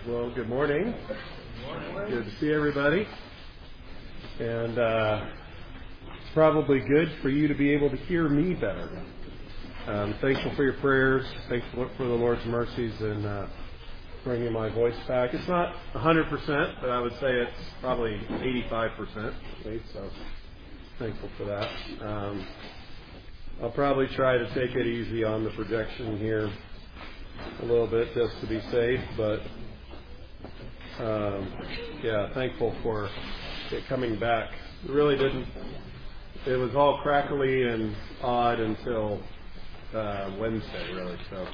Well, good morning. Good to see everybody. And it's probably good for you to be able to hear me better. I'm thankful for your prayers. Thankful for the Lord's mercies in bringing my voice back. It's not 100%, but I would say it's probably 85% at least. So thankful for that. I'll probably try to take it easy on the projection here a little bit just to be safe, but thankful for it coming back. It really didn't. It was all crackly and odd until Wednesday, really. So.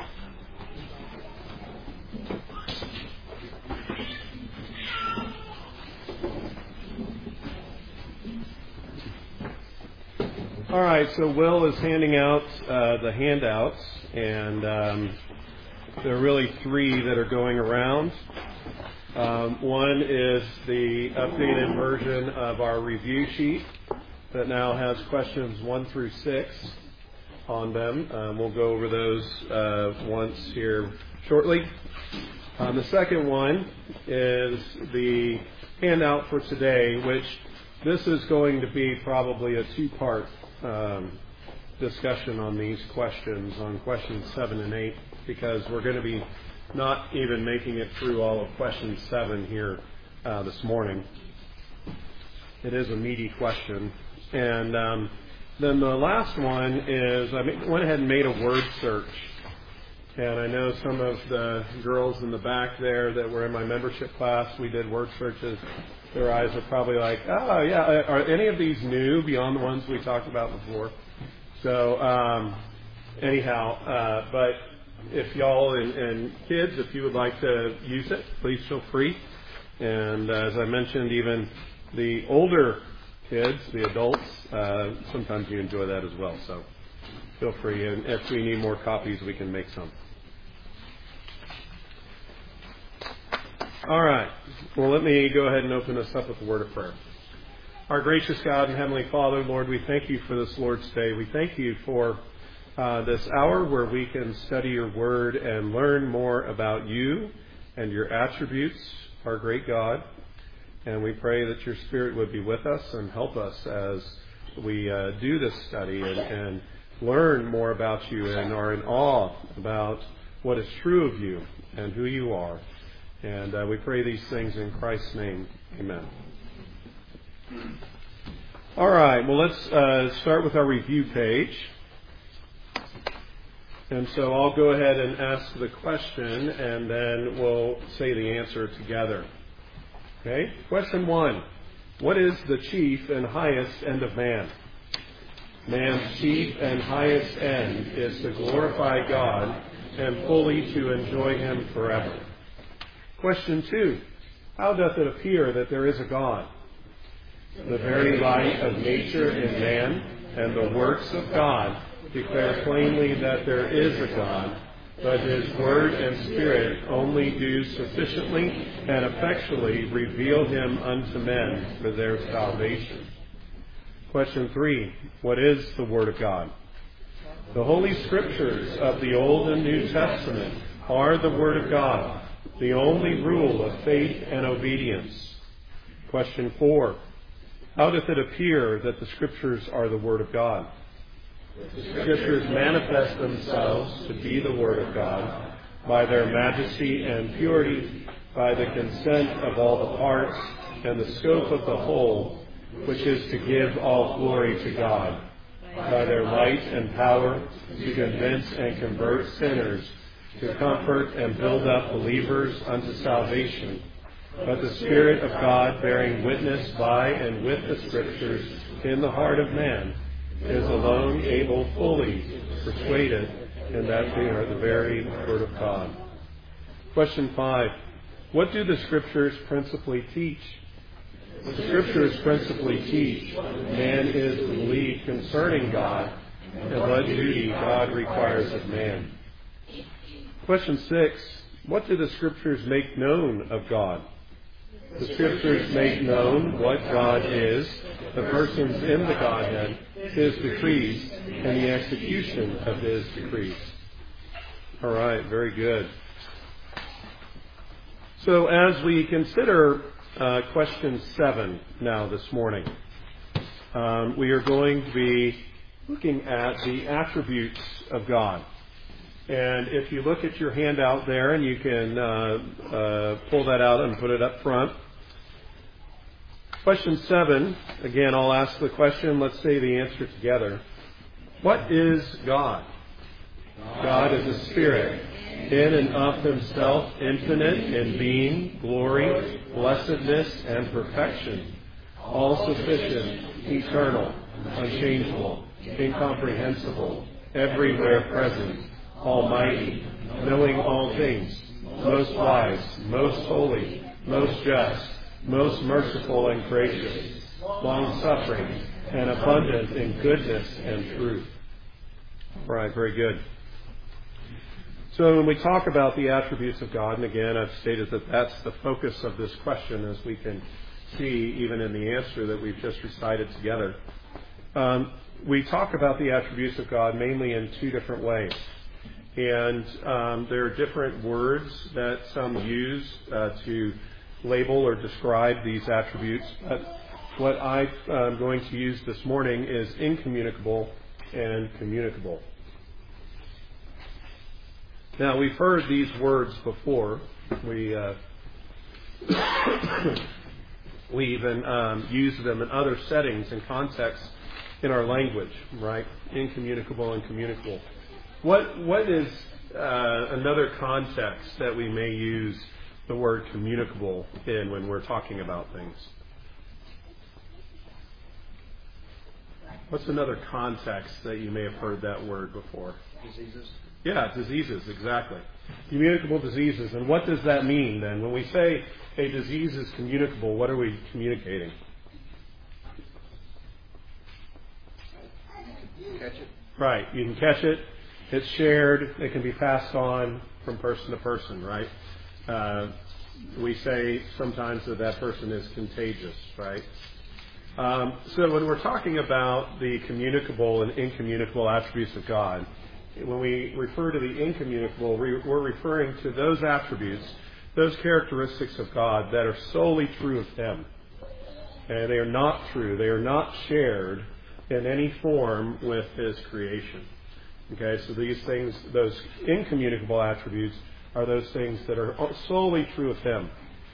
All right, so Will is handing out the handouts, and there are really three that are going around. One is the updated version of our review sheet that now has questions 1 through 6 on them. We'll go over those once here shortly. The second one is the handout for today, which this is going to be probably a two-part discussion on these questions, on questions 7 and 8, because we're going to be not even making it through all of question 7 here this morning. It is a meaty question. And then the last one is I went ahead and made a word search. And I know some of the girls in the back there that were in my membership class, we did word searches. Their eyes are probably like, oh, yeah, are any of these new beyond the ones we talked about before? So but if y'all and kids, if you would like to use it, please feel free. And as I mentioned, even the older kids, the adults, sometimes you enjoy that as well. So feel free. And if we need more copies, we can make some. All right. Well, let me go ahead and open this up with a word of prayer. Our gracious God and Heavenly Father, Lord, we thank you for this Lord's Day. We thank you for this hour where we can study your word and learn more about you and your attributes, our great God. And we pray that your Spirit would be with us and help us as we do this study and learn more about you and are in awe about what is true of you and who you are. And we pray these things in Christ's name. Amen. All right. Well, let's start with our review page. And so I'll go ahead and ask the question, and then we'll say the answer together. Okay? Question 1. What is the chief and highest end of man? Man's chief and highest end is to glorify God and fully to enjoy Him forever. Question 2. How doth it appear that there is a God? The very light of nature in man and the works of God declare plainly that there is a God, but His Word and Spirit only do sufficiently and effectually reveal Him unto men for their salvation. Question 3. What is the Word of God? The Holy Scriptures of the Old and New Testament are the Word of God, the only rule of faith and obedience. Question 4. How doth it appear that the Scriptures are the Word of God? The Scriptures manifest themselves to be the Word of God by their majesty and purity, by the consent of all the parts and the scope of the whole, which is to give all glory to God, by their light and power to convince and convert sinners, to comfort and build up believers unto salvation, but the Spirit of God bearing witness by and with the Scriptures in the heart of man is alone able fully persuaded in that they are the very Word of God. Question 5. What do the Scriptures principally teach? The Scriptures principally teach man is to believe concerning God and what duty God requires of man. Question 6. What do the Scriptures make known of God? The Scriptures make known what God is, the persons in the Godhead, His decrees, and the execution of His decrees. All right, very good. So as we consider question 7 now this morning, we are going to be looking at the attributes of God. And if you look at your handout there, and you can pull that out and put it up front. Question 7, again, I'll ask the question, let's say the answer together. What is God? God is a spirit, in and of himself, infinite in being, glory, blessedness, and perfection, all-sufficient, eternal, unchangeable, incomprehensible, everywhere present, almighty, knowing all things, most wise, most holy, most just, most merciful and gracious, long-suffering, and abundant in goodness and truth. All right, very good. So when we talk about the attributes of God, and again, I've stated that that's the focus of this question, as we can see even in the answer that we've just recited together. We talk about the attributes of God mainly in two different ways. And there are different words that some use to label or describe these attributes. But what I'm going to use this morning is incommunicable and communicable. Now, we've heard these words before. We even use them in other settings and contexts in our language, right? Incommunicable and communicable. What is another context that we may use the word communicable in when we're talking about things? What's another context that you may have heard that word before? Diseases. Yeah, diseases, exactly. Communicable diseases. And what does that mean then? When we say a disease is communicable, what are we communicating? Catch it. Right, you can catch it. It's shared. It can be passed on from person to person, right? We say sometimes that person is contagious, right? So when we're talking about the communicable and incommunicable attributes of God, when we refer to the incommunicable, we're referring to those attributes, those characteristics of God that are solely true of Him. And they are not true. They are not shared in any form with His creation. Okay, so these things, those incommunicable attributes, are those things that are solely true of Him.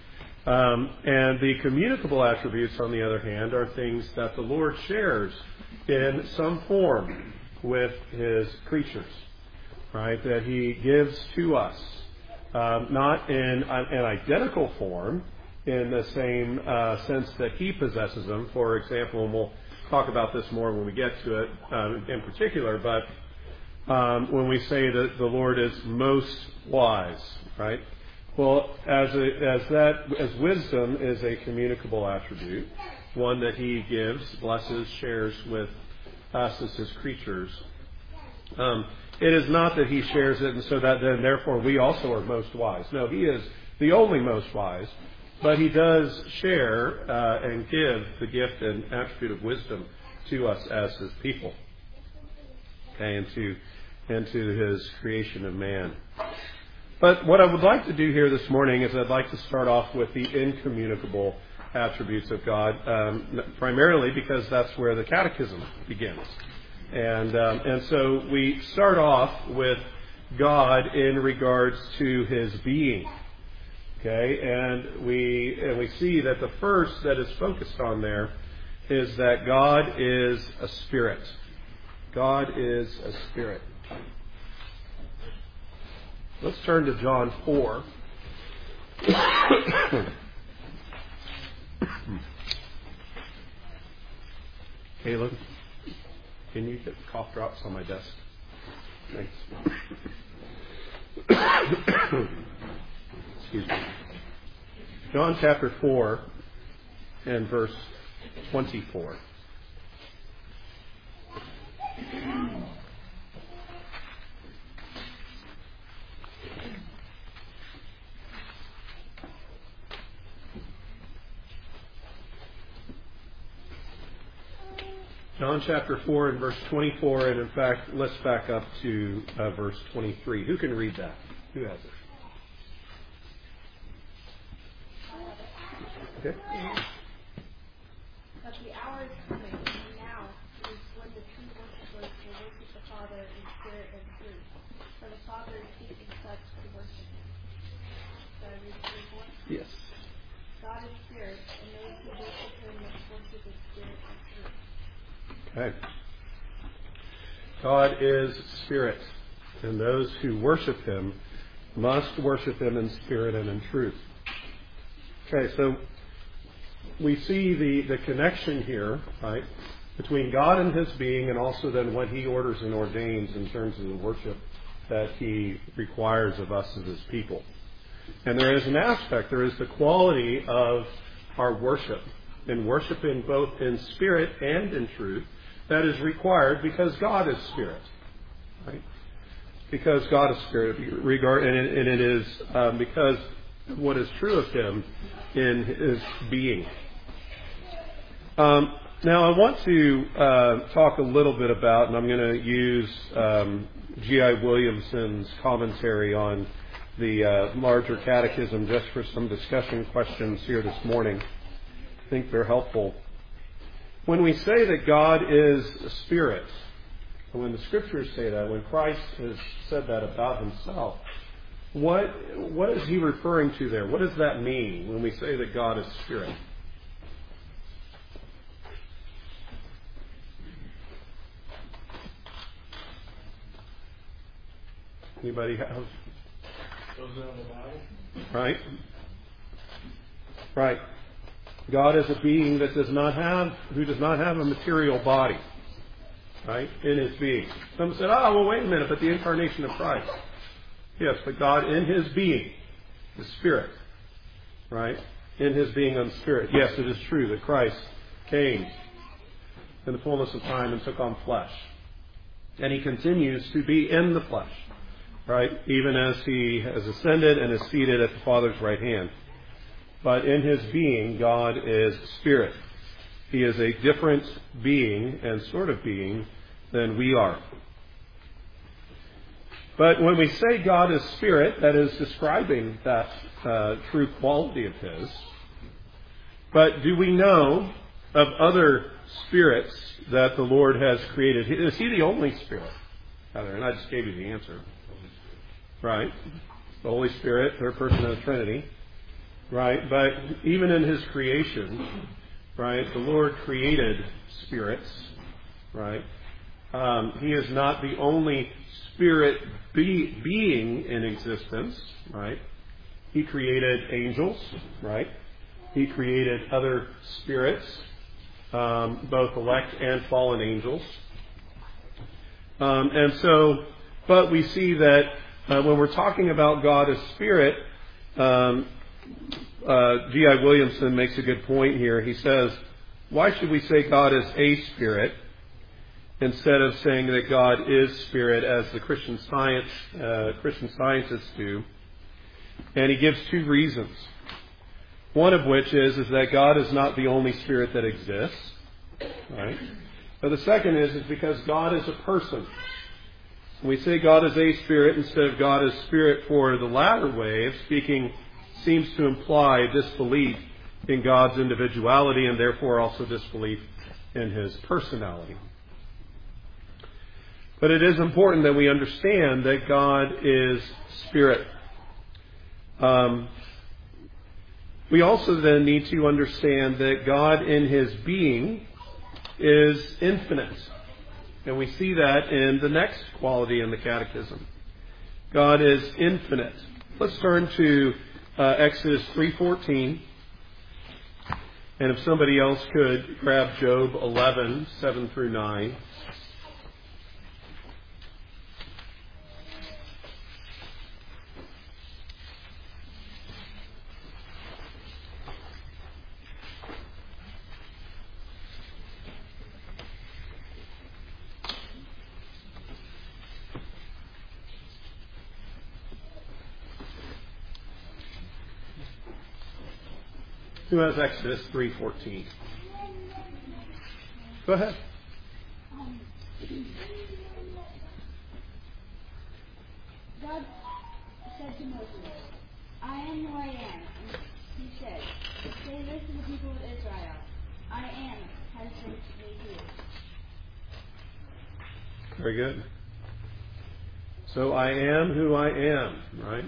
And the communicable attributes, on the other hand, are things that the Lord shares in some form with His creatures, right? That He gives to us, not in an identical form, in the same sense that He possesses them. For example, and we'll talk about this more when we get to it in particular, but when we say that the Lord is most wise, right? Well, as wisdom is a communicable attribute, one that He gives, blesses, shares with us as His creatures. It is not that He shares it and so that then therefore we also are most wise. No, He is the only most wise, but He does share and give the gift and attribute of wisdom to us as His people. Okay, and to His creation of man. But what I would like to do here this morning is I'd like to start off with the incommunicable attributes of God, primarily because that's where the catechism begins. And so we start off with God in regards to His being. Okay, and we see that the first that is focused on there is that God is a spirit. God is a spirit. Let's turn to John 4. Caleb, can you get cough drops on my desk? Thanks. Excuse me. John chapter 4 and verse 24. John chapter 4 and verse 24, and in fact, let's back up to verse 23. Who can read that? Who has it? Okay. But the hour is coming, and now is when the true worshipers will worship the Father in spirit and truth. For the Father is seeking such to worship him. Should I read the report? Yes. God is spirit, and those who worship him must worship in spirit and truth. Okay. God is spirit, and those who worship him must worship him in spirit and in truth. Okay, so we see the connection here, right, between God and his being and also then what he orders and ordains in terms of the worship that he requires of us as his people. And there is an aspect, there is the quality of our worship, in worshiping both in spirit and in truth, that is required because God is spirit, right? Because God is spirit, and it is because of what is true of him in his being. Now I want to talk a little bit about, and I'm going to use G.I. Williamson's commentary on the larger catechism just for some discussion questions here this morning. I think they're helpful. When we say that God is a spirit, when the scriptures say that, when Christ has said that about himself, what is he referring to there? What does that mean when we say that God is spirit? Anybody have? Goes down the Bible. Right? Right. God is a being that does not have a material body. Right? In his being. Some said, well, wait a minute, but the incarnation of Christ. Yes, but God in his being, the Spirit. Right? In his being on Spirit. Yes, it is true that Christ came in the fullness of time and took on flesh. And he continues to be in the flesh. Right? Even as he has ascended and is seated at the Father's right hand. But in his being, God is spirit. He is a different being and sort of being than we are. But when we say God is spirit, that is describing that true quality of his. But do we know of other spirits that the Lord has created? Is he the only spirit? And I just gave you the answer. Right? The Holy Spirit, third person of the Trinity. Right? But even in his creation, right, the Lord created spirits. Right? He is not the only spirit being in existence. Right? He created angels. Right? He created other spirits, both elect and fallen angels. But we see that when we're talking about God as spirit, G.I. Williamson makes a good point here. He says, why should we say God is a spirit instead of saying that God is spirit as the Christian scientists do? And he gives two reasons. One of which is that God is not the only spirit that exists. Right? But the second is because God is a person. When we say God is a spirit instead of God is spirit for the latter way of speaking seems to imply disbelief in God's individuality and therefore also disbelief in his personality. But it is important that we understand that God is spirit. We also then need to understand that God in his being is infinite. And we see that in the next quality in the Catechism. God is infinite. Let's turn to Exodus 3:14. And if somebody else could grab Job 11, 7 through 9. Who has Exodus 3:14? Go ahead. God said to Moses, I am who I am. he said, "Say this to the people of Israel, I am has sent me here." Very good. So I am who I am, right?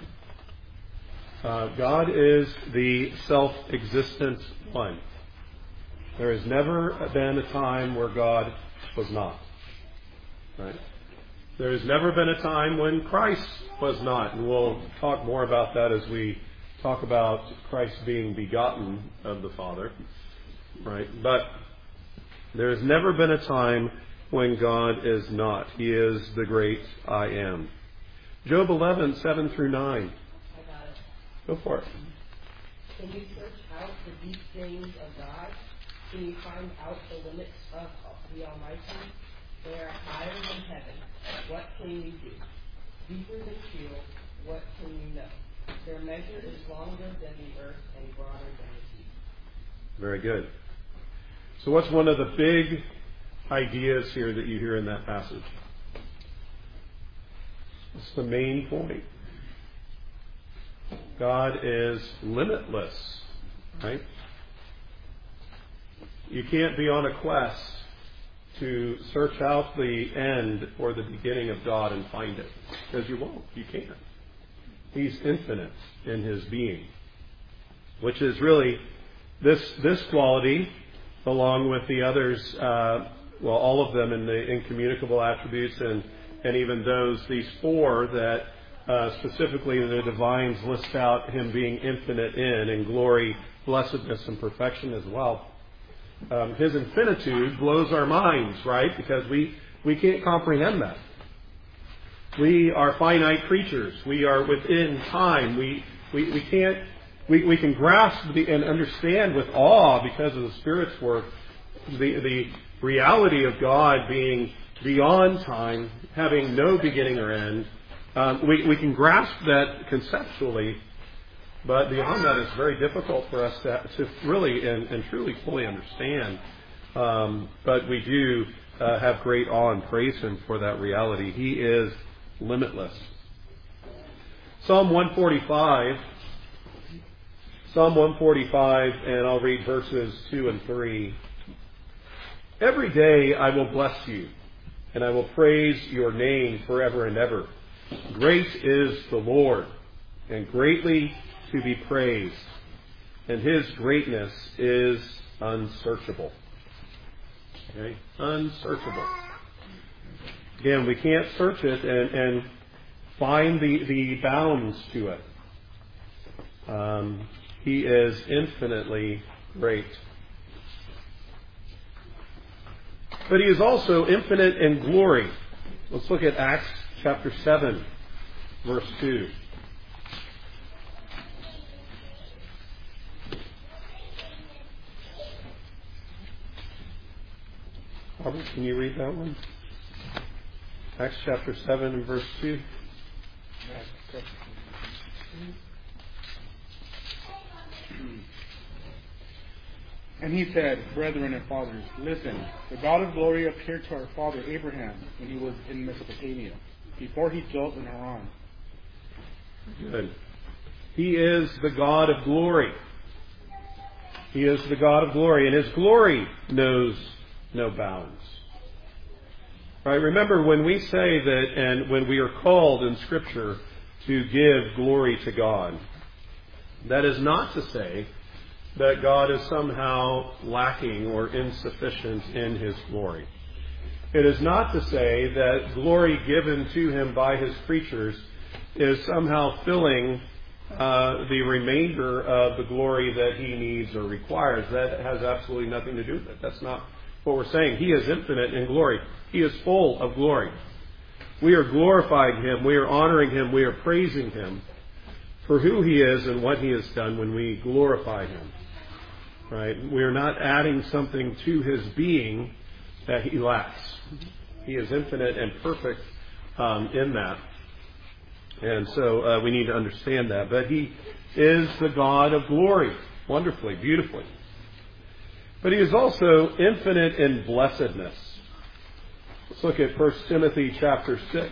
God is the self-existent one. There has never been a time where God was not. Right? There has never been a time when Christ was not. And we'll talk more about that as we talk about Christ being begotten of the Father. Right? But there has never been a time when God is not. He is the great I am. Job 11, 7 through 9. I got it. Go for it. Can you search out the deep things of God? Can you find out the limits of the Almighty? They are higher than heaven. What can you do? Deeper than Sheol, what can you know? Their measure is longer than the earth and broader than the sea. Very good. So what's one of the big ideas here that you hear in that passage? It's the main point. God is limitless, right? You can't be on a quest to search out the end or the beginning of God and find it, because you won't. You can't. He's infinite in His being, which is really this quality, along with the others, all of them in the incommunicable attributes and even these four that specifically the divines list out Him being infinite in glory, blessedness, and perfection as well. His infinitude blows our minds, right? Because we can't comprehend that. We are finite creatures. We are within time. We can grasp and understand with awe, because of the Spirit's work, the reality of God being beyond time, having no beginning or end. We can grasp that conceptually, but beyond that, it's very difficult for us to really and truly fully understand. But we do have great awe and praise Him for that reality. He is limitless. Psalm 145, and I'll read verses 2 and 3. Every day I will bless you, and I will praise your name forever and ever. Great is the Lord, and greatly to be praised, and His greatness is unsearchable. Okay? Unsearchable. Again, we can't search it and find the bounds to it. He is infinitely great. But He is also infinite in glory. Let's look at Acts chapter 7, verse 2. Robert, can you read that one? Acts chapter 7 and verse 2. And he said, "Brethren and fathers, listen. The God of glory appeared to our father Abraham when he was in Mesopotamia, before he dwelt in Haran." Good. He is the God of glory. He is the God of glory, and His glory knows no bounds. Right? Remember, when we say that, and when we are called in Scripture to give glory to God, that is not to say that God is somehow lacking or insufficient in His glory. It is not to say that glory given to Him by His creatures is somehow filling the remainder of the glory that He needs or requires. That has absolutely nothing to do with it. That's not what we're saying. He is infinite in glory. He is full of glory. We are glorifying Him. We are honoring Him. We are praising Him for who He is and what He has done when we glorify Him. Right? We are not adding something to His being that He lacks. He is infinite and perfect in that. And so we need to understand that. But He is the God of glory, wonderfully, beautifully. But He is also infinite in blessedness. Let's look at 1 Timothy chapter 6.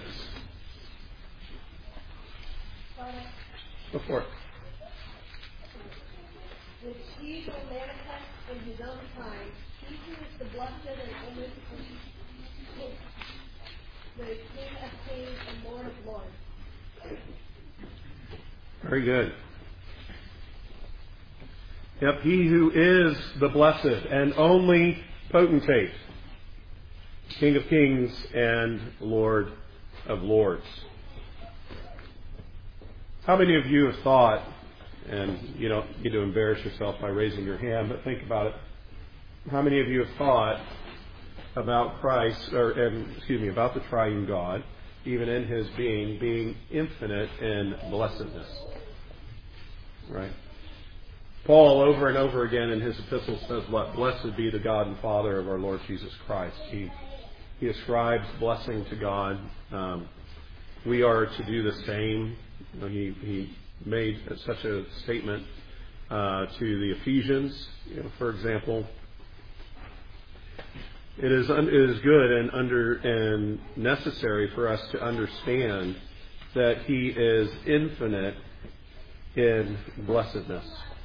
Go for it. He will manifest in his own time. He who is the blessed and omnipotent, the King of kings and Lord of lords. Very good. Yep, he who is the blessed and only potentate, King of kings and Lord of lords. How many of you have thought, and you don't need to embarrass yourself by raising your hand, but think about it. How many of you have thought about Christ, about the triune God, even in his being infinite in blessedness? Right? Paul, over and over again in his epistles, says, "What? Blessed be the God and Father of our Lord Jesus Christ." He ascribes blessing to God. We are to do the same. He made such a statement to the Ephesians, for example. It is good and necessary for us to understand that He is infinite in blessedness.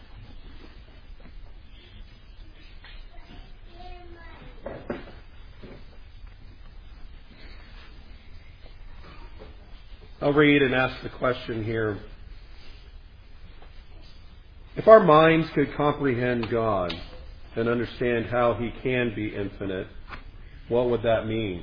I'll read and ask the question here. If our minds could comprehend God and understand how He can be infinite, what would that mean?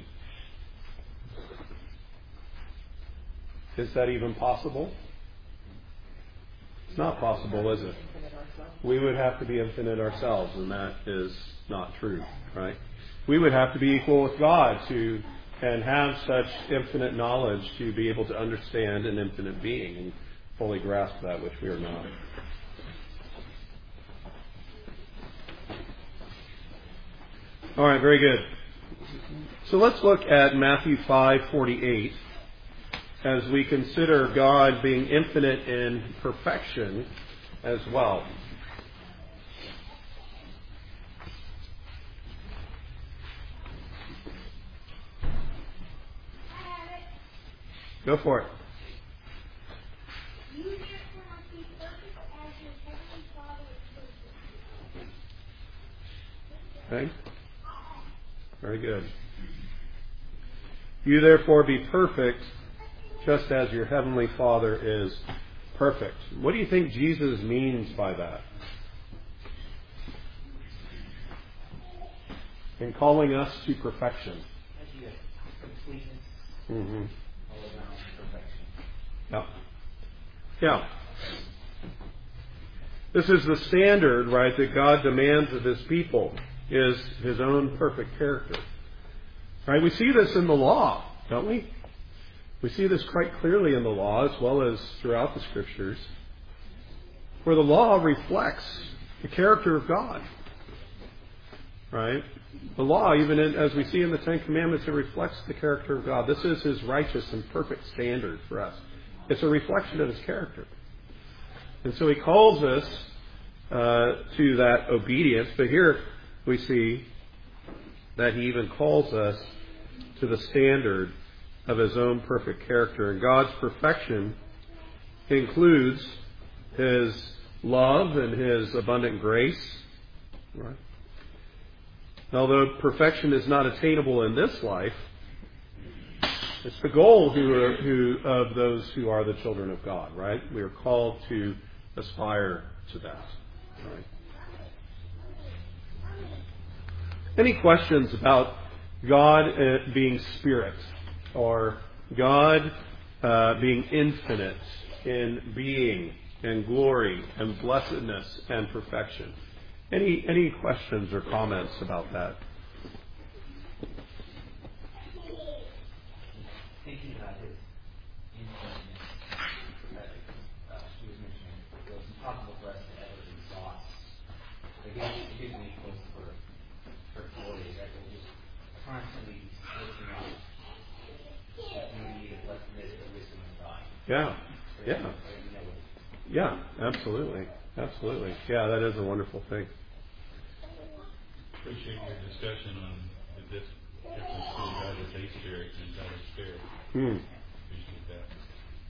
Is that even possible? It's not possible, is it? We would have to be infinite ourselves, and that is not true, right? We would have to be equal with God and have such infinite knowledge to be able to understand an infinite being and fully grasp that, which we are not. All right, very good. So let's look at Matthew 5:48 as we consider God being infinite in perfection as well. Go for it. You therefore must be perfect as your heavenly Father is perfect. Okay? Very good. You therefore be perfect, just as your heavenly Father is perfect. What do you think Jesus means by that? In calling us to perfection. Completeness. Mm-hmm. All around perfection. Yeah. Yeah. This is the standard, right, that God demands of His people, is His own perfect character. Right? We see this in the law, don't we? We see this quite clearly in the law as well as throughout the Scriptures, where the law reflects the character of God. Right? The law, even as we see in the Ten Commandments, it reflects the character of God. This is His righteous and perfect standard for us. It's a reflection of His character. And so He calls us to that obedience. But here we see that He even calls us to the standard of His own perfect character. And God's perfection includes His love and His abundant grace. Right? Although perfection is not attainable in this life, it's the goal of those who are the children of God, right? We are called to aspire to that. Right? Any questions about God being spirit or God being infinite in being and glory and blessedness and perfection? Any questions or comments about that? Thinking about His infiniteness, she was mentioning it was impossible for us to ever exhaust. It gives me close for glory that we'll just constantly looking up the beauty, the blessedness, the wisdom of God. Yeah. Yeah, absolutely. Absolutely. Yeah, that is a wonderful thing. Appreciate your discussion on the difference between God as a spirit and God as spirit. Appreciate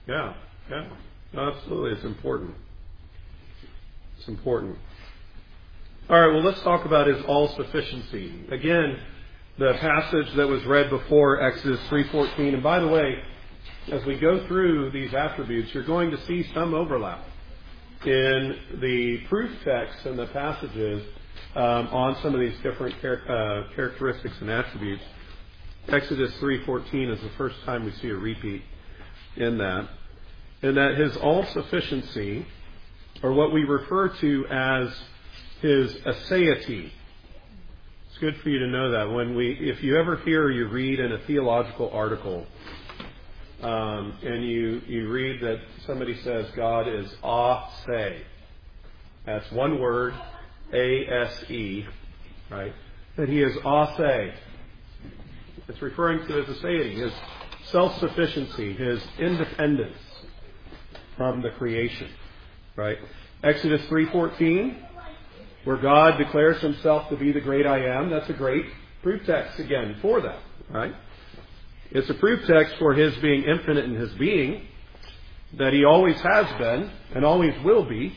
that. Yeah. Absolutely. It's important. It's important. All right, well, let's talk about His all-sufficiency. Again, the passage that was read before, Exodus 3:14. And by the way, as we go through these attributes, you're going to see some overlap in the proof texts and the passages on some of these different characteristics and attributes. Exodus 3:14 is the first time we see a repeat in that. And that His all-sufficiency, or what we refer to as His aseity. It's good for you to know that. If you ever hear or you read in a theological article, and you read that somebody says God is ase, that's one word, A-S-E, right? That He is ase. It's referring to His aseity, His self-sufficiency, His independence from the creation, right? Exodus 3:14, where God declares Himself to be the great I am. That's a great proof text again for that, right? It's a proof text for His being infinite in His being, that He always has been and always will be.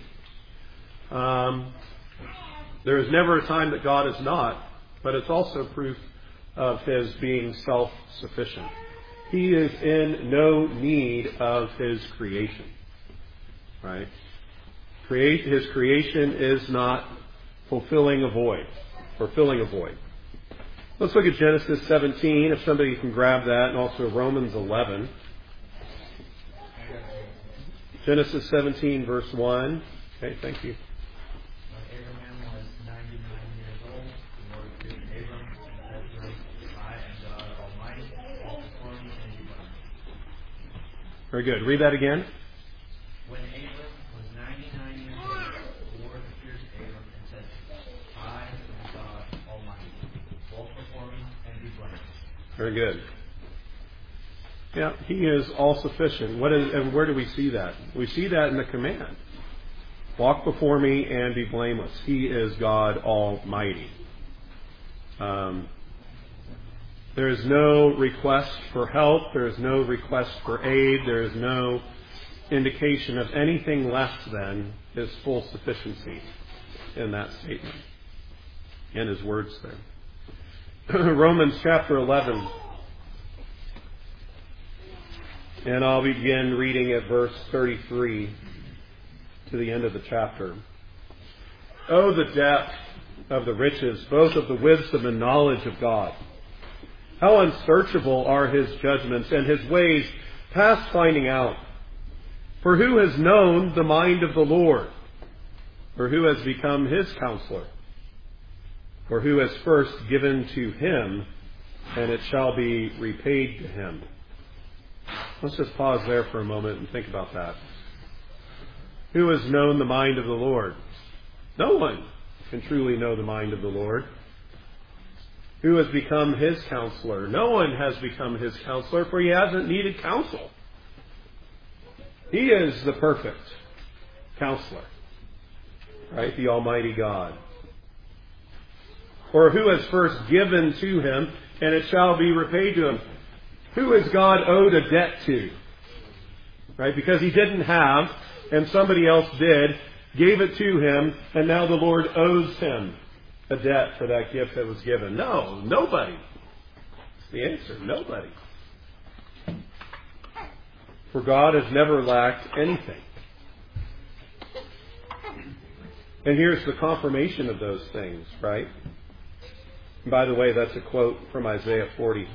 There is never a time that God is not, but it's also proof of His being self-sufficient. He is in no need of His creation, right? His creation is not fulfilling a void, or filling a void. Let's look at Genesis 17, if somebody can grab that, and also Romans 11. Genesis 17, verse 1. Okay, thank you. When Abraham was 99 years old, the Lord appeared to Abram and said to him, I am God Almighty, walk before me and be blessed. Very good. Read that again. When Abram was 99 years old, the Lord appeared to Abram and said, I am God Almighty, walk before me and be blessed. Very good. Yeah, He is all-sufficient. And where do we see that? We see that in the command. Walk before me and be blameless. He is God Almighty. There is no request for help. There is no request for aid. There is no indication of anything less than His full sufficiency in that statement, in His words there. Romans chapter 11. And I'll begin reading at verse 33 to the end of the chapter. Oh, the depth of the riches, both of the wisdom and knowledge of God. How unsearchable are His judgments, and His ways past finding out. For who has known the mind of the Lord? Or who has become His counselor? Or who has first given to Him, and it shall be repaid to Him? Let's just pause there for a moment and think about that. Who has known the mind of the Lord? No one can truly know the mind of the Lord. Who has become His counselor? No one has become His counselor, for He hasn't needed counsel. He is the perfect counselor, right? The Almighty God. Or who has first given to Him, and it shall be repaid to Him? Who has God owed a debt to? Right? Because He didn't have, and somebody else did, gave it to Him, and now the Lord owes Him a debt for that gift that was given. No, nobody. That's the answer. Nobody. For God has never lacked anything. And here's the confirmation of those things, right? And by the way, that's a quote from Isaiah 40.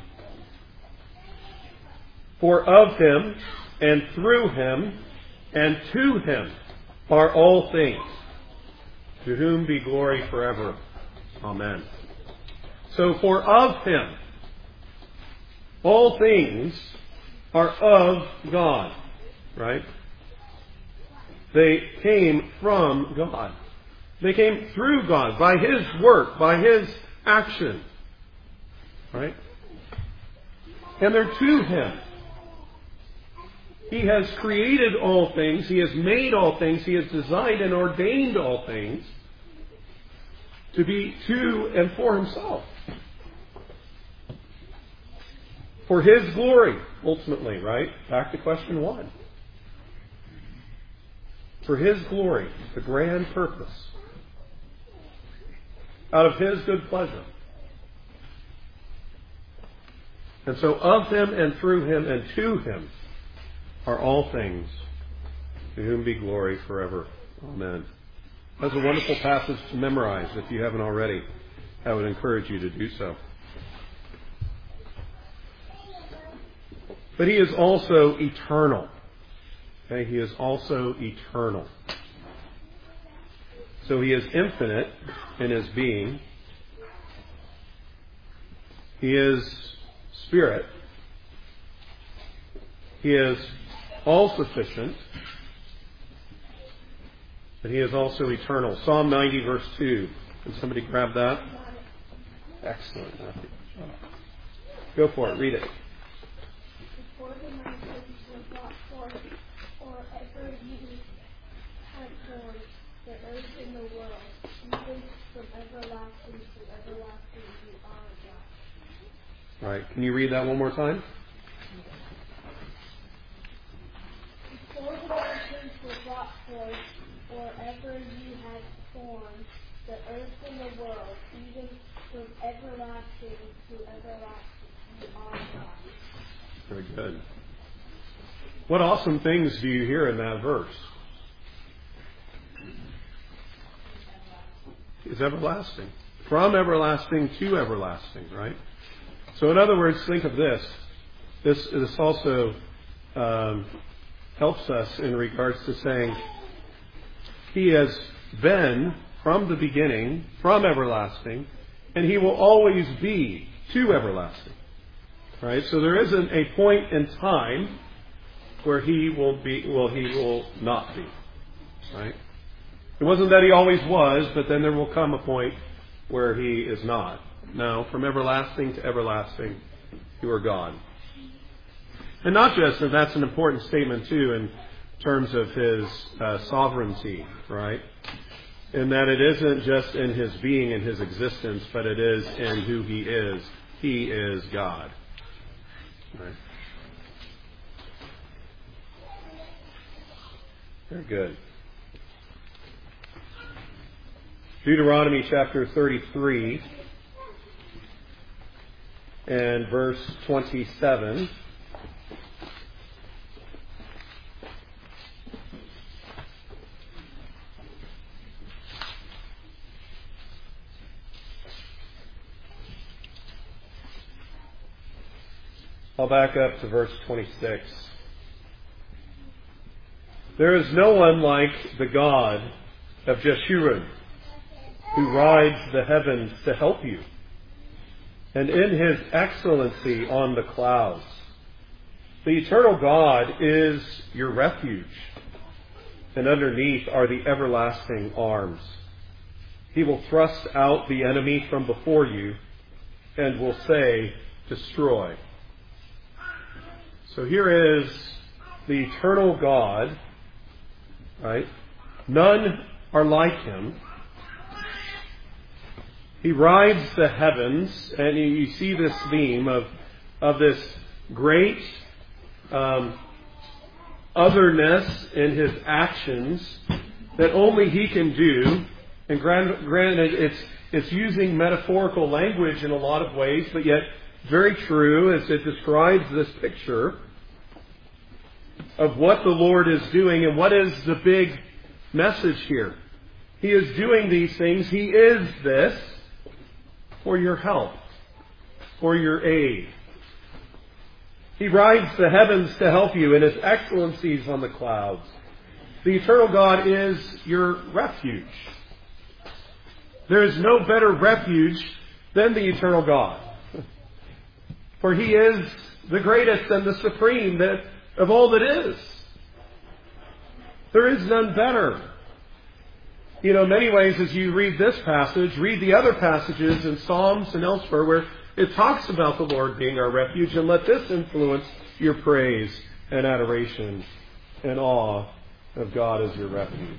For of Him, and through Him, and to Him are all things, to whom be glory forever. Amen. So for of Him, all things are of God, right? They came from God. They came through God, by His work, by His action, right? And they're to Him. He has created all things. He has made all things. He has designed and ordained all things to be to and for Himself. For His glory, ultimately, right? Back to question 1. For His glory, the grand purpose. out of His good pleasure. And so of Him and through Him and to Him are all things, to whom be glory forever. Amen. That's a wonderful passage to memorize if you haven't already. I would encourage you to do so. But He is also eternal. Okay? He is also eternal. So He is infinite in His being. He is Spirit. He is all-sufficient. But He is also eternal. Psalm 90 verse 2. Can somebody grab that? Excellent. Go for it. Read it. Before the mountains were brought forth, or ever you had formed the earth and the world, even from everlasting to everlasting you are God. All right. Can you read that one more time? Before the mountains were brought forth, or ever you had formed the earth and the world, even from everlasting to everlasting you are God. Very good. What awesome things do you hear in that verse? It's everlasting. From everlasting to everlasting, right? So in other words, think of this. This also helps us in regards to saying He has been from the beginning, from everlasting, and He will always be to everlasting. Right? So there isn't a point in time where He will be, He will not be. Right? It wasn't that He always was, but then there will come a point where He is not. No, from everlasting to everlasting, you are God. And not just that, that's an important statement too in terms of His sovereignty, right? In that it isn't just in His being and His existence, but it is in who He is. He is God. Right? Very good. Deuteronomy chapter 33 and verse 27. I'll back up to verse 26. There is no one like the God of Jeshurun, who rides the heavens to help you, and in His excellency on the clouds. The eternal God is your refuge, and underneath are the everlasting arms. He will thrust out the enemy from before you, and will say, destroy. So here is the eternal God, right? None are like Him. He rides the heavens, and you see this theme of this great otherness in His actions that only He can do. And granted, it's using metaphorical language in a lot of ways, but yet very true as it describes this picture of what the Lord is doing. And what is the big message here? He is doing these things. He is this for your help, for your aid. He rides the heavens to help you, and His excellencies on the clouds. The eternal God is your refuge. There is no better refuge than the eternal God. For He is the greatest and the supreme of all that is. There is none better. You know, in many ways, as you read this passage, read the other passages in Psalms and elsewhere where it talks about the Lord being our refuge, and let this influence your praise and adoration and awe of God as your refuge.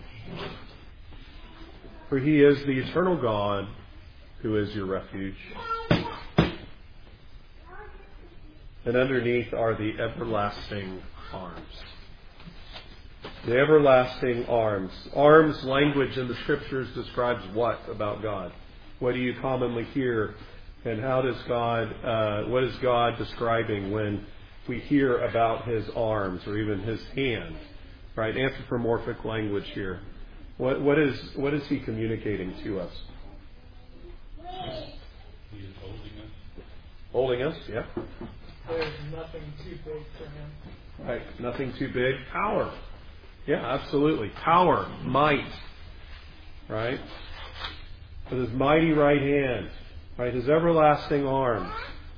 For He is the eternal God who is your refuge. And underneath are the everlasting arms. The everlasting arms. Arms language in the Scriptures describes what about God? What do you commonly hear? And how does God, what is God describing when we hear about His arms or even His hand? Right? Anthropomorphic language here. What is He communicating to us? He is holding us. Holding us, yeah. There's nothing too big for Him. Right. Nothing too big. Power. Yeah, absolutely. Power, might. Right? With His mighty right hand. Right? His everlasting arms.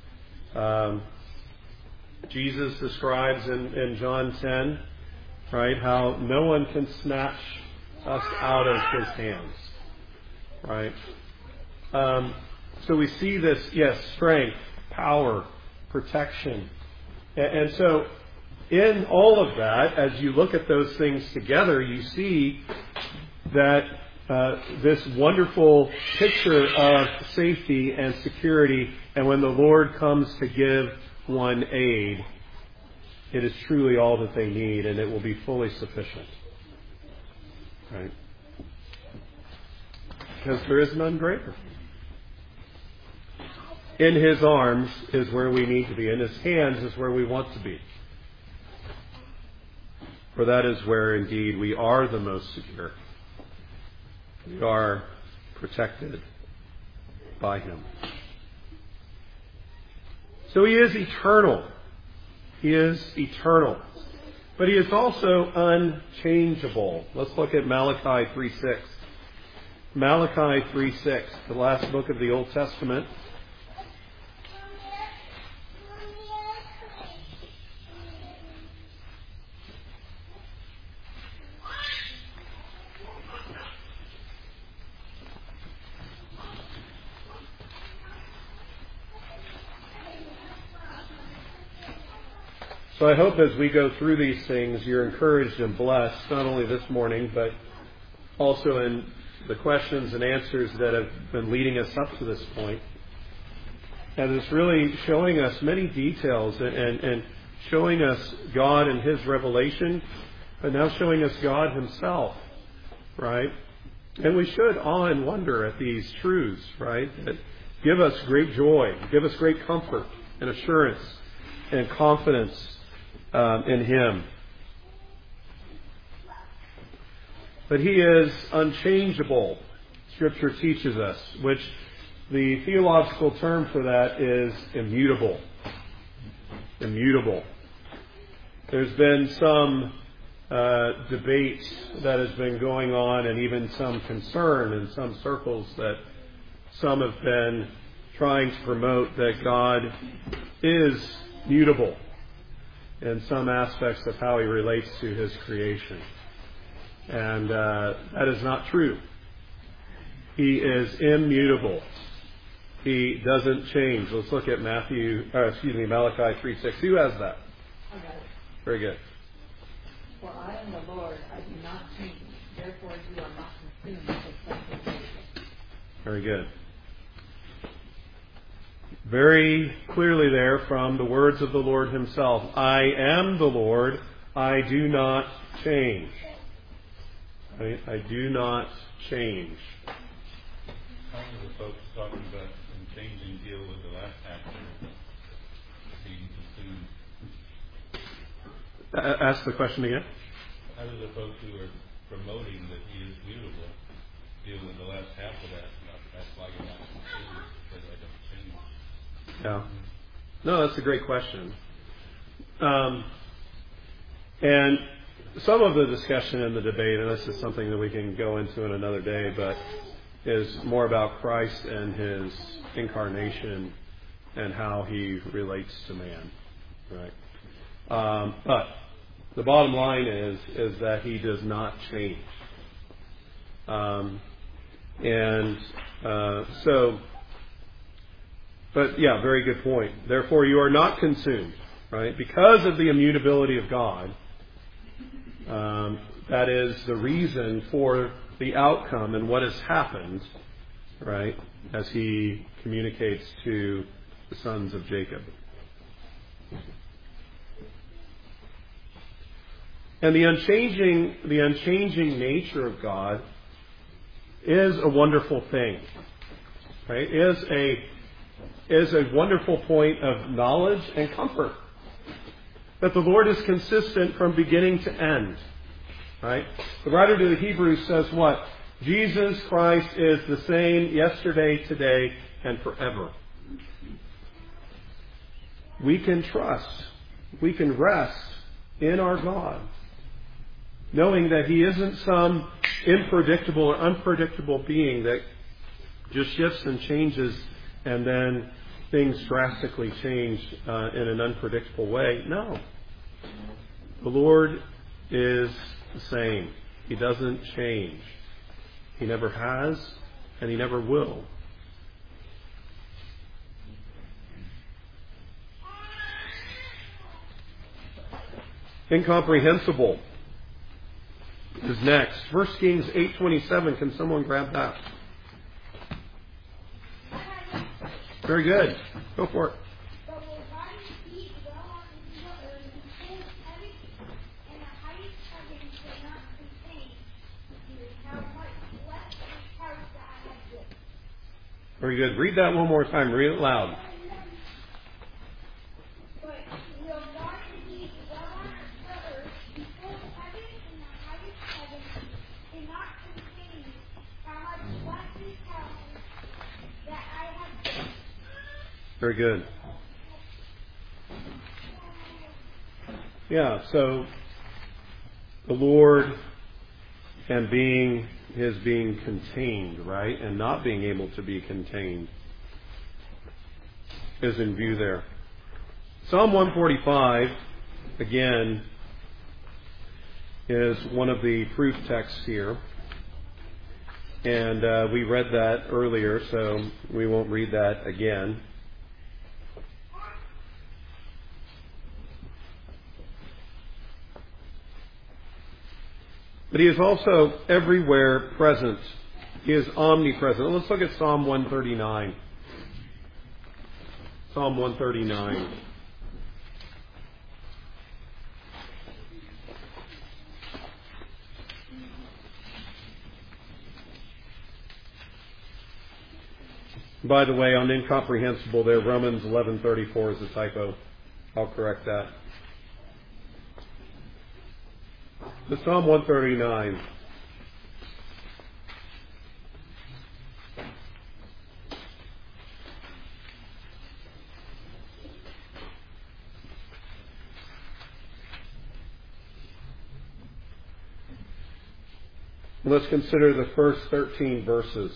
Jesus describes in John 10, right, how no one can snatch us out of His hands. Right? So we see this, yes, strength, power, protection. And so in all of that, as you look at those things together, you see that this wonderful picture of safety and security, and when the Lord comes to give one aid, it is truly all that they need, and it will be fully sufficient. Right? Because there is none greater. In His arms is where we need to be. In His hands is where we want to be. For that is where indeed we are the most secure. We are protected by Him. So He is eternal. He is eternal. But He is also unchangeable. Let's look at Malachi 3:6. Malachi 3:6, the last book of the Old Testament. So I hope as we go through these things, you're encouraged and blessed, not only this morning, but also in the questions and answers that have been leading us up to this point. And it's really showing us many details and showing us God and His revelation, but now showing us God Himself, right? And we should awe and wonder at these truths, right? That give us great joy, give us great comfort and assurance and confidence in Him. But He is unchangeable, Scripture teaches us, which the theological term for that is immutable. Immutable. There's been some debate that has been going on, and even some concern in some circles that some have been trying to promote that God is mutable in some aspects of how He relates to His creation. And that is not true. He is immutable. He doesn't change. Let's look at Malachi 3:6. Who has that? I got it. Very good. For I am the Lord, I do not change. Therefore you are not consumed with sanctification. Very good. Very clearly there from the words of the Lord Himself. I am the Lord, I do not change. Right? I do not change. How do the folks talking about changing deal with the last chapter being consumed? Ask the question again. How do the folks who are promoting that He is mutable deal with the last half of that? That's why you're not consumed, because I don't change. Yeah. No, that's a great question. And some of the discussion and the debate, and this is something that we can go into in another day, but is more about Christ and His incarnation and how He relates to man. Right? But the bottom line is that He does not change. But yeah, very good point. Therefore, you are not consumed, right? Because of the immutability of God, that is the reason for the outcome and what has happened, right? As He communicates to the sons of Jacob. And the unchanging nature of God is a wonderful thing. right, is a wonderful point of knowledge and comfort. That the Lord is consistent from beginning to end. Right? The writer to the Hebrews says what? Jesus Christ is the same yesterday, today, and forever. We can trust, we can rest in our God, knowing that He isn't some unpredictable or unpredictable being that just shifts and changes and then things drastically change in an unpredictable way. No. The Lord is the same. He doesn't change. He never has, and He never will. Incomprehensible is next. 1 Kings 8:27. Can someone grab that? Very good. Go for it. But will God's feet dwell on the earth, and his heaven and the highest heaven cannot contain you? How much less this house that I have built? Very good. Read that one more time. Read it loud. But will God's feet dwell on the earth, and his heaven and the highest heaven cannot contain you? How much less this house that I have built? Very good. Yeah, so the Lord and His being contained, right? And not being able to be contained is in view there. Psalm 145, again, is one of the proof texts here. And we read that earlier, so we won't read that again. But He is also everywhere present. He is omnipresent. Let's look at Psalm 139. Psalm 139. By the way, on incomprehensible there, Romans 11:34 is a typo. I'll correct that. The Psalm 139. Let's consider the first 13 verses.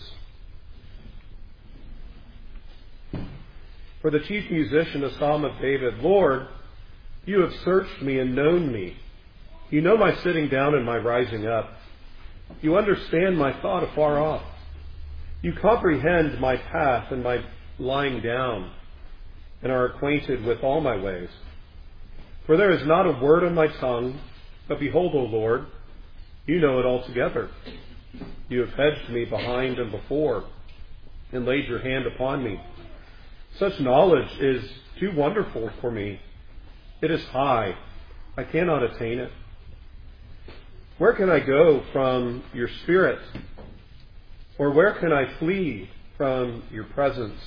For the chief musician, a psalm of David, Lord, you have searched me and known me. You know my sitting down and my rising up. You understand my thought afar off. You comprehend my path and my lying down, and are acquainted with all my ways. For there is not a word on my tongue, but behold, O Lord, you know it altogether. You have hedged me behind and before, and laid your hand upon me. Such knowledge is too wonderful for me. It is high. I cannot attain it. Where can I go from your Spirit? Or where can I flee from your presence?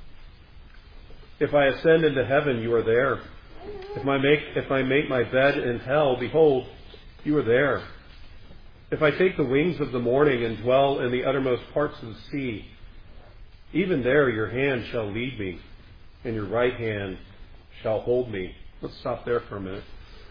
If I ascend into heaven, you are there. If I make my bed in hell, behold, you are there. If I take the wings of the morning and dwell in the uttermost parts of the sea, even there your hand shall lead me, and your right hand shall hold me. Let's stop there for a minute.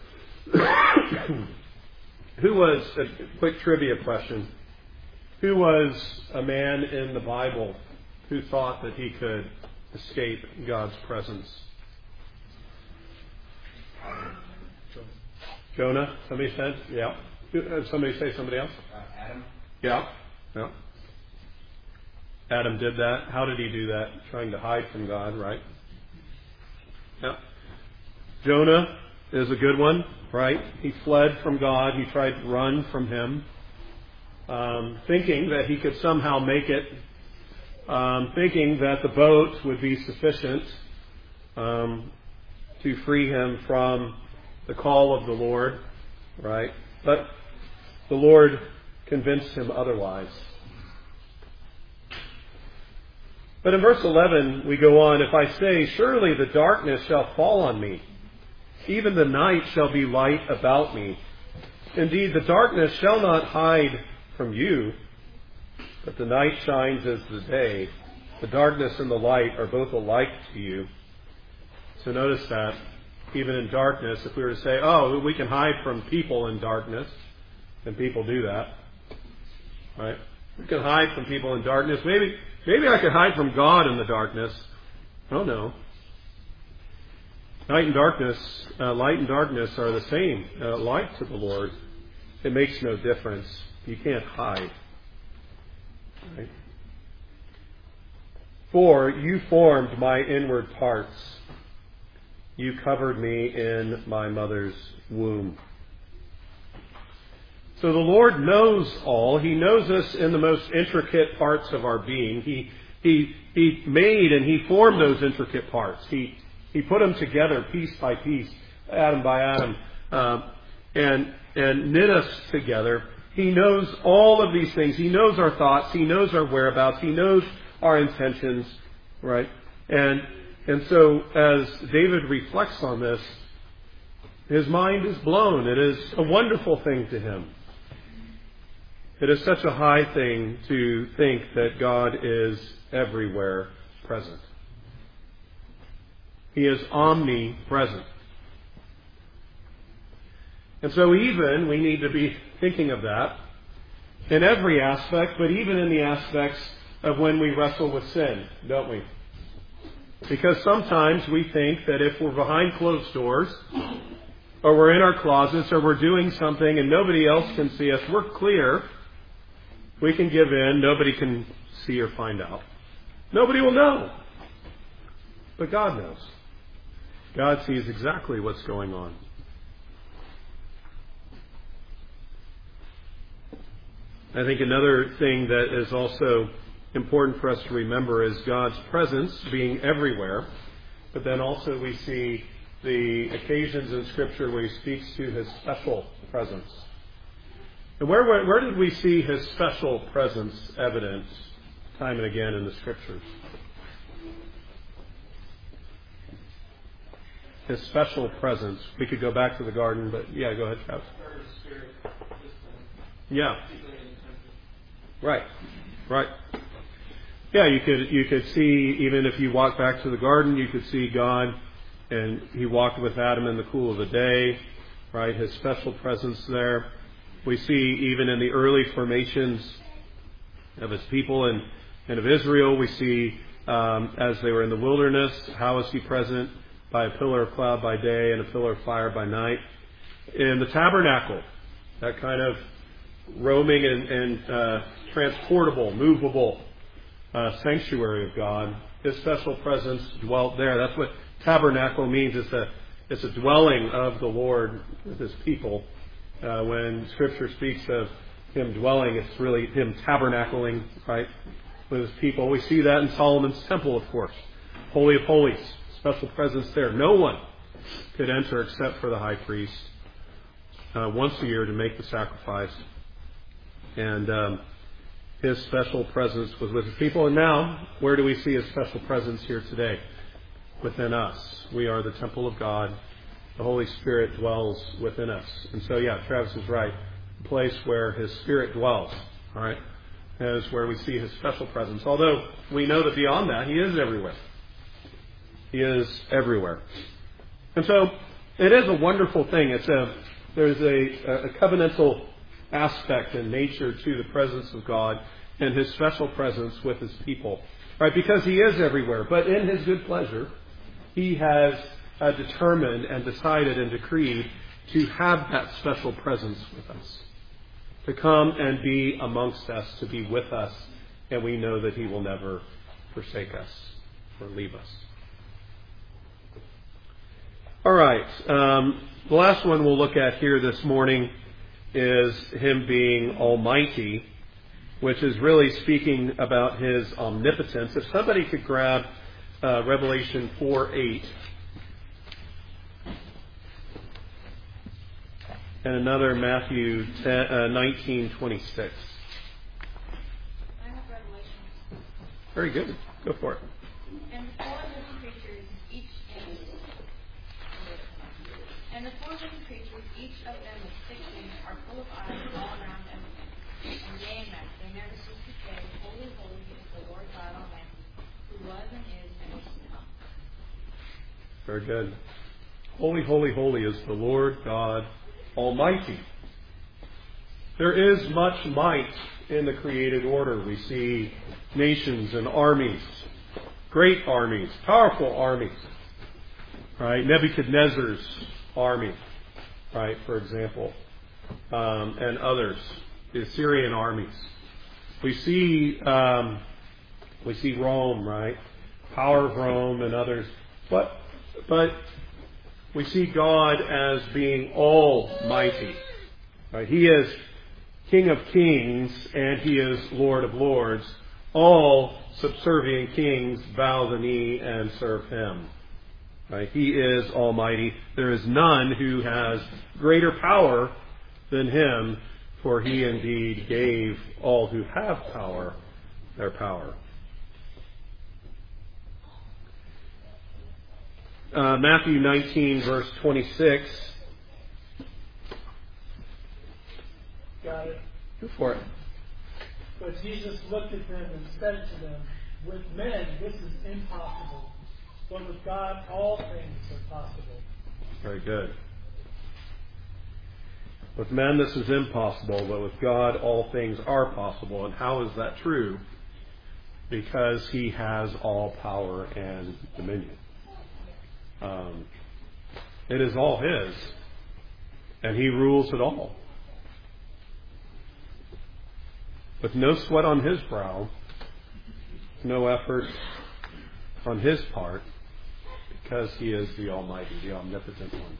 A quick trivia question. Who was a man in the Bible who thought that he could escape God's presence? Jonah? Somebody said? Yeah. Somebody say somebody else? Adam. Yeah. Adam did that. How did he do that? Trying to hide from God, right? Yeah. Jonah is a good one, right? He fled from God. He tried to run from Him, thinking that he could somehow make it, thinking that the boat would be sufficient to free him from the call of the Lord, right? But the Lord convinced him otherwise. But in verse 11 we go on, if I say, surely the darkness shall fall on me, even the night shall be light about me. Indeed, the darkness shall not hide from you, but the night shines as the day. The darkness and the light are both alike to you. So notice that even in darkness, if we were to say, oh, we can hide from people in darkness, and people do that, right? We can hide from people in darkness. Maybe I could hide from God in the darkness. Oh no. Light and darkness are the same. Light to the Lord. It makes no difference. You can't hide. Right? For you formed my inward parts. You covered me in my mother's womb. So the Lord knows all. He knows us in the most intricate parts of our being. He made and He formed those intricate parts. He put them together piece by piece, atom by atom, and knit us together. He knows all of these things. He knows our thoughts. He knows our whereabouts. He knows our intentions, right? And so as David reflects on this, his mind is blown. It is a wonderful thing to him. It is such a high thing to think that God is everywhere present. He is omnipresent. And so even we need to be thinking of that in every aspect, but even in the aspects of when we wrestle with sin, don't we? Because sometimes we think that if we're behind closed doors, or we're in our closets, or we're doing something and nobody else can see us, we're clear, we can give in, nobody can see or find out. Nobody will know. But God knows. God sees exactly what's going on. I think another thing that is also important for us to remember is God's presence being everywhere, but then also we see the occasions in Scripture where He speaks to His special presence. And where did we see His special presence evident time and again in the Scriptures? His special presence. We could go back to the garden, but yeah, go ahead, Travis. Yeah. Right. Yeah, you could see, even if you walk back to the garden, you could see God, and He walked with Adam in the cool of the day, right? His special presence there. We see even in the early formations of His people and of Israel, we see as they were in the wilderness, how is He present? By a pillar of cloud by day and a pillar of fire by night. In the tabernacle, that kind of roaming and transportable, movable sanctuary of God, His special presence dwelt there. That's what tabernacle means. It's a dwelling of the Lord with His people. When Scripture speaks of Him dwelling, it's really Him tabernacling, right, with His people. We see that in Solomon's temple, of course. Holy of Holies, special presence there. No one could enter except for the high priest once a year to make the sacrifice. And His special presence was with His people. And now, where do we see His special presence here today? Within us. We are the temple of God. The Holy Spirit dwells within us. And so, yeah, Travis is right. The place where His Spirit dwells, all right, is where we see His special presence. Although we know that beyond that, He is everywhere. He is everywhere. And so, it is a wonderful thing. There's a covenantal aspect and nature to the presence of God and His special presence with His people. Right? Because He is everywhere. But in His good pleasure, He has determined and decided and decreed to have that special presence with us. To come and be amongst us, to be with us. And we know that He will never forsake us or leave us. All right. The last one we'll look at here this morning is Him being almighty, which is really speaking about His omnipotence. If somebody could grab Revelation 4:8 and another Matthew 19:26. I have Revelation. Very good. Go for it. And the four living creatures, each of them with 6 wings, are full of eyes all around everything. And day and night they never cease to say, Holy, holy is the Lord God Almighty, who was and is to come. Very good. Holy, holy, holy is the Lord God Almighty. There is much might in the created order. We see nations and armies, great armies, powerful armies. Right? Nebuchadnezzar's army, right, for example, and others, the Assyrian armies. We see Rome, right? Power of Rome and others. But we see God as being almighty. Right? He is King of kings and He is Lord of lords. All subservient kings bow the knee and serve Him. Right? He is almighty. There is none who has greater power than Him, for He indeed gave all who have power their power. Matthew 19, verse 26. Got it. Go for it. But Jesus looked at them and said to them, with men this is impossible, but with God all things are possible. Very good. With men this is impossible, but with God all things are possible. And how is that true? Because He has all power and dominion. It is all His, and He rules it all. With no sweat on His brow, no effort on His part, because He is the Almighty, the Omnipotent One.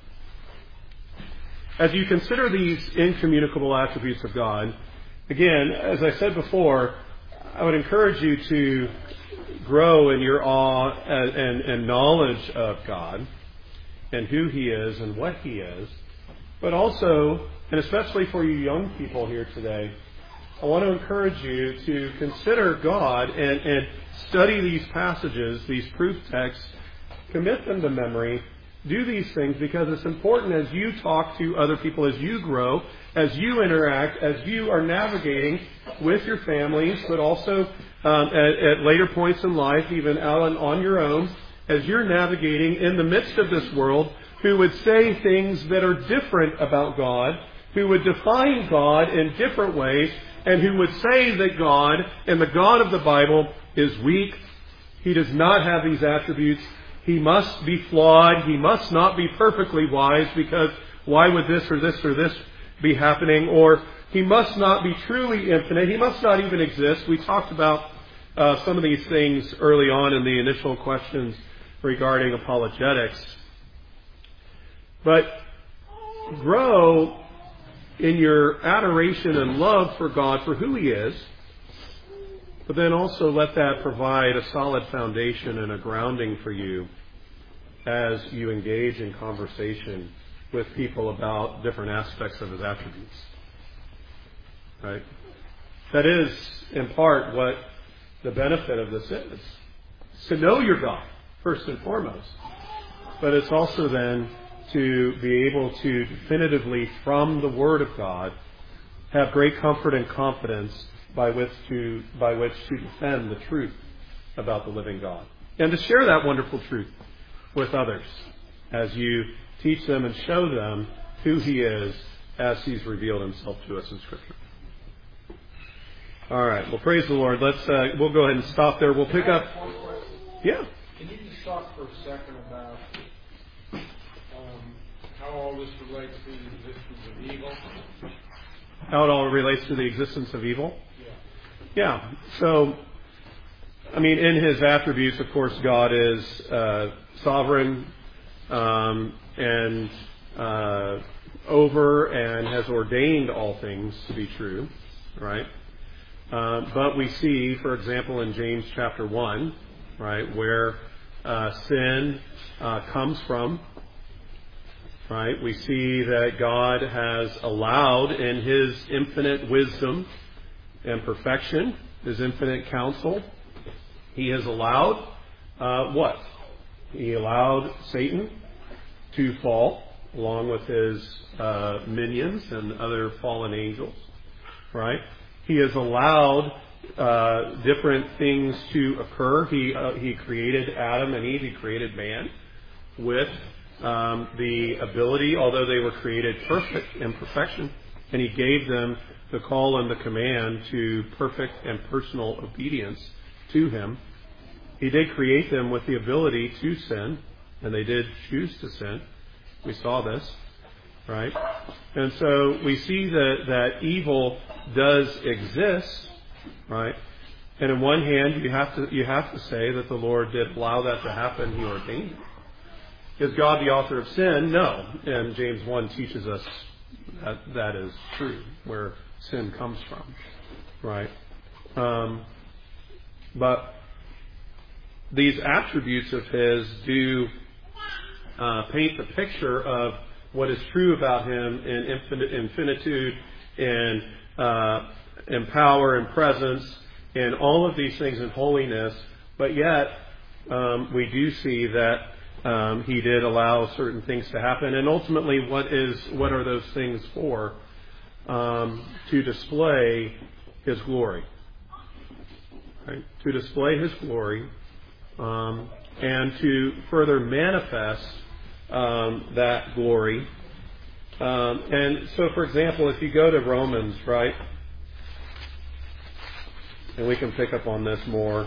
As you consider these incommunicable attributes of God, again, as I said before, I would encourage you to grow in your awe and knowledge of God and who He is and what He is. But also, and especially for you young people here today, I want to encourage you to consider God and study these passages, these proof texts, commit them to memory, do these things because it's important as you talk to other people, as you grow, as you interact, as you are navigating with your families, but also at later points in life, even on your own, as you're navigating in the midst of this world, who would say things that are different about God, who would define God in different ways, and who would say that God, and the God of the Bible, is weak. He does not have these attributes. He must be flawed. He must not be perfectly wise, because why would this or this be happening? Or He must not be truly infinite. He must not even exist. We talked about some of these things early on in the initial questions regarding apologetics. But grow in your adoration and love for God for who He is, but then also let that provide a solid foundation and a grounding for you as you engage in conversation with people about different aspects of His attributes. Right? That is, in part, what the benefit of this is. It's to know your God, first and foremost. But it's also then to be able to definitively, from the Word of God, have great comfort and confidence by which to defend the truth about the living God. And to share that wonderful truth with others as you teach them and show them who He is as He's revealed Himself to us in Scripture. All right. Well, praise the Lord. We'll go ahead and stop there. We'll pick up. Yeah. Can you just talk for a second about how all this relates to the existence of evil? How it all relates to the existence of evil? Yeah. Yeah. So, in His attributes, of course, God is sovereign and over and has ordained all things to be true, right? But we see, for example, in James chapter 1, right, where sin comes from, right? We see that God has allowed in His infinite wisdom and perfection, His infinite counsel, He has allowed what? He allowed Satan to fall along with his minions and other fallen angels, right? He has allowed different things to occur. He created Adam and Eve. He created man with the ability, although they were created perfect in perfection, and he gave them the call and the command to perfect and personal obedience to him. He did create them with the ability to sin, and they did choose to sin. We saw this, right? And so we see that evil does exist, right? And on one hand, you have to say that the Lord did allow that to happen. He ordained it. Is God the author of sin? No. And James 1 teaches us that is true, where sin comes from, right? But these attributes of his do paint the picture of what is true about him in infinitude and in power and presence and all of these things in holiness. But yet, we do see that he did allow certain things to happen. And ultimately, what are those things for? To display his glory. Right? To display his glory and to further manifest that glory. And so, for example, if you go to Romans, right, and we can pick up on this more.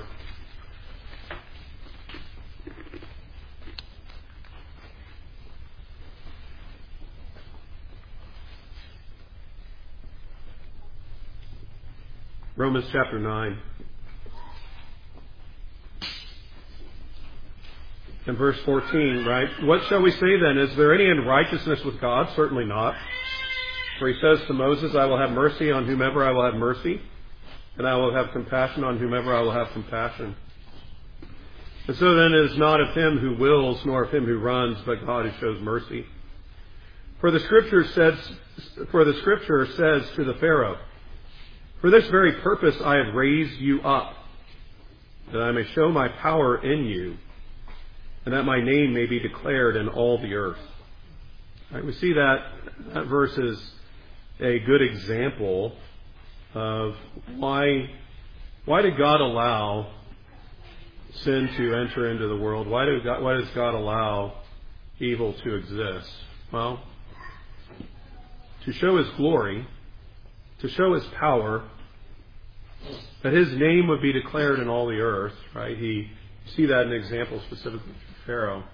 Romans chapter 9. And verse 14, right? What shall we say then? Is there any unrighteousness with God? Certainly not. For he says to Moses, I will have mercy on whomever I will have mercy, and I will have compassion on whomever I will have compassion. And so then it is not of him who wills, nor of him who runs, but God who shows mercy. For the Scripture says to the Pharaoh, for this very purpose I have raised you up, that I may show my power in you, and that my name may be declared in all the earth. Right, we see that verse is a good example of why did God allow sin to enter into the world? Why does God allow evil to exist? Well, to show his glory, to show his power, that his name would be declared in all the earth, right? You see that in an example specifically for Pharaoh.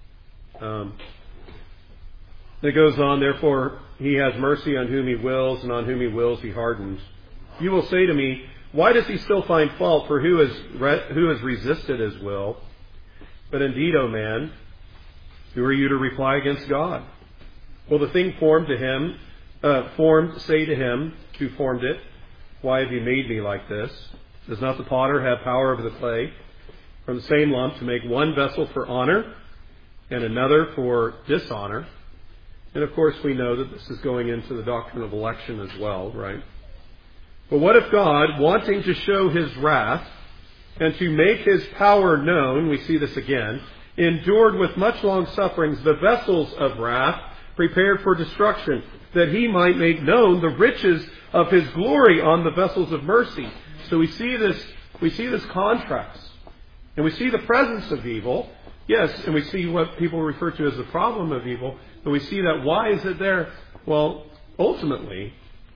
It goes on, therefore he has mercy on whom he wills, and on whom he wills he hardens. You will say to me, why does he still find fault? For who has resisted his will? But indeed, O man, who are you to reply against God? Will the thing formed say to him who formed it, why have you made me like this? Does not the potter have power over the clay, from the same lump to make one vessel for honor and another for dishonor? And of course we know that this is going into the doctrine of election as well, right? But what if God, wanting to show his wrath and to make his power known, we see this again, endured with much long sufferings the vessels of wrath prepared for destruction, that he might make known the riches of his glory on the vessels of mercy. So we see this contrast. And we see the presence of evil, yes, and we see what people refer to as the problem of evil, but we see that why is it there? Well, ultimately,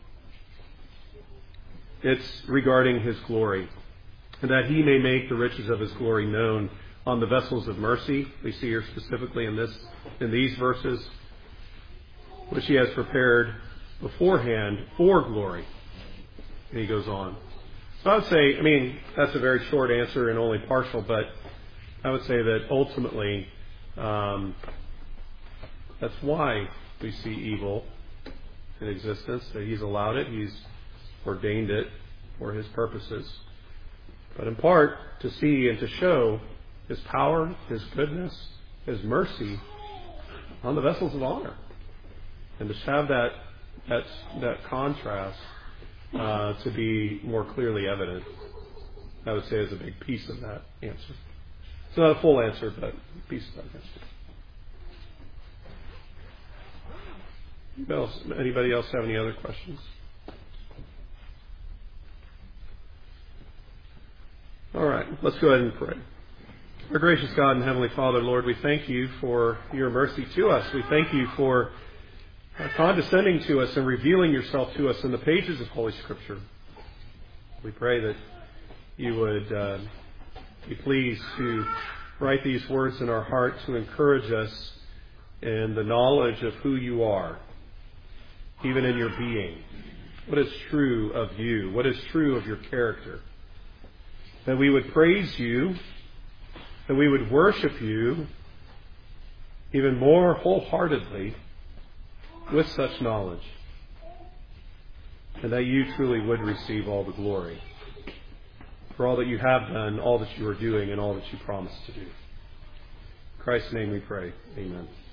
it's regarding his glory, and that he may make the riches of his glory known on the vessels of mercy. We see here specifically in these verses, which he has prepared beforehand for glory. And he goes on. So I would say, that's a very short answer and only partial, but I would say that ultimately, that's why we see evil in existence, that he's allowed it, he's ordained it for his purposes. But in part, to see and to show his power, his goodness, his mercy on the vessels of honor. And to have that contrast to be more clearly evident. I would say, is a big piece of that answer. It's not a full answer, but a piece of that answer. Anybody else have any other questions? All right, let's go ahead and pray. Our gracious God and Heavenly Father, Lord, we thank you for your mercy to us. We thank you for condescending to us and revealing yourself to us in the pages of Holy Scripture. We pray that you would be pleased to write these words in our heart to encourage us in the knowledge of who you are, even in your being. What is true of you? What is true of your character? That we would praise you, that we would worship you even more wholeheartedly with such knowledge, and that you truly would receive all the glory for all that you have done, all that you are doing, and all that you promised to do. In Christ's name we pray. Amen.